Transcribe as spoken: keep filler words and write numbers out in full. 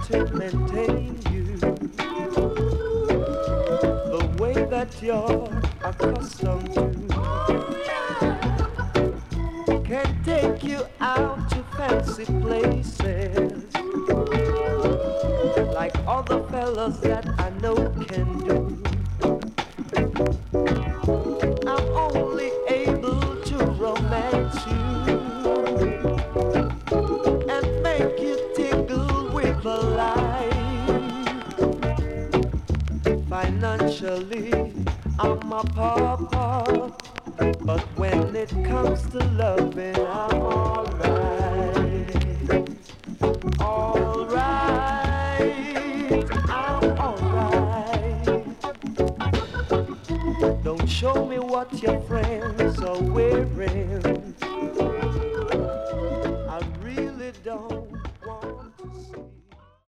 to maintain you the way that you're accustomed to. Can take you out to fancy places like all the fellas that I know can do. I'm only able to romance you and make you tingle with the light. Financially, I'm a pauper, but when it comes to loving, I'm alright. Alright, I'm alright. Don't show me what your friends are wearing. I really don't want to see.